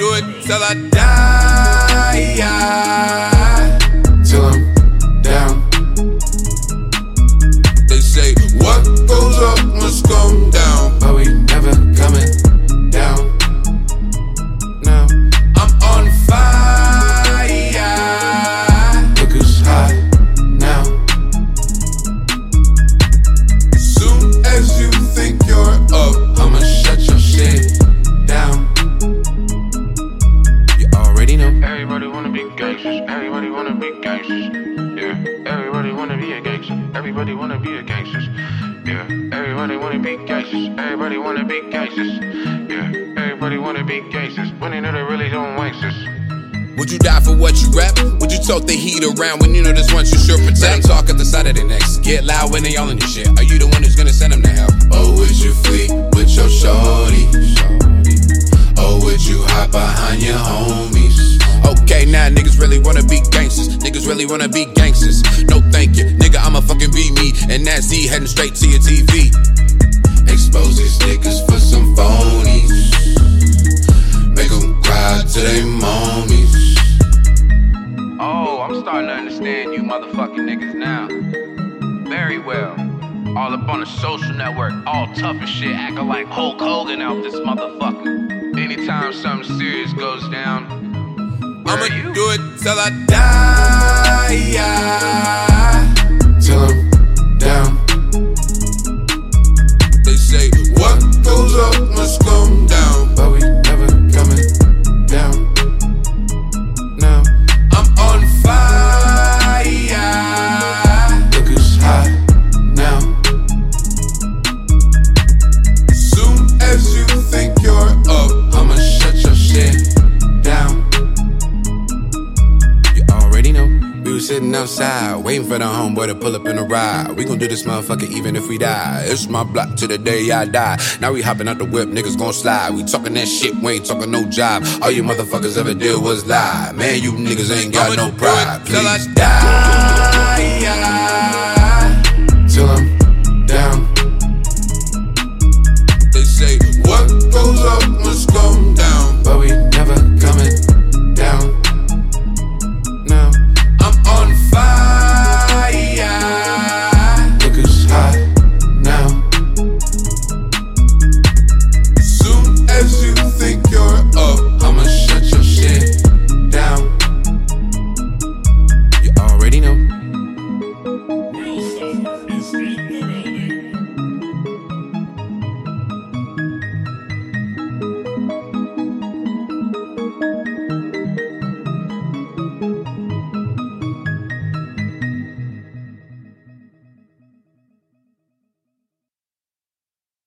do it till I die. Till I'm down. They say what goes up must come down, but we never coming down. No, I'm on fire. Look who's hot now. As soon as you think you're up, I'ma shut your shit down. You already know. Everybody wanna be gangsters. Everybody wanna be gangsters. Yeah. Everybody wanna be a gangster. Everybody wanna be a gangsters. Yeah. Everybody wanna be gangsters. Everybody wanna be gangsters. Yeah. Everybody wanna be gangsters. When they know they really don't wanksters. would you die for what you rap? Would you tote the heat around when you know this one you should protect? Let them talk at the side of their necks. Get loud when they all in the shit. Are you the one who's gonna send them to hell? Oh, would you flee with your shorty? Oh, would you hide behind your homies? Okay, now niggas really wanna be gangsters. Niggas really wanna be gangsters. No thank you, nigga, I'ma fucking be me. And that's Z heading straight to your TV. Expose these niggas for some phonies. Make them cry to they mommies. Oh, I'm starting to understand you motherfucking niggas now. Very well. All up on the social network, all tough and shit, acting like Hulk Hogan out this motherfucker. Anytime something serious goes down, I'ma do it till I die. Till I'm down. They say what goes up must come down, but we never coming down. No, I'm on fire. Look who's hot now. As soon as you think you're up, I'ma shut your shit down. You already know. We was sitting outside, waiting for the homeboy to pull up in a ride. We gon' do this motherfucker even if we die. It's my block till the day I die. Now we hopping out the whip, niggas gon' slide. We talking that shit, we ain't talking no job. All you motherfuckers ever did was lie. Man, you niggas ain't got no pride. till I Please die.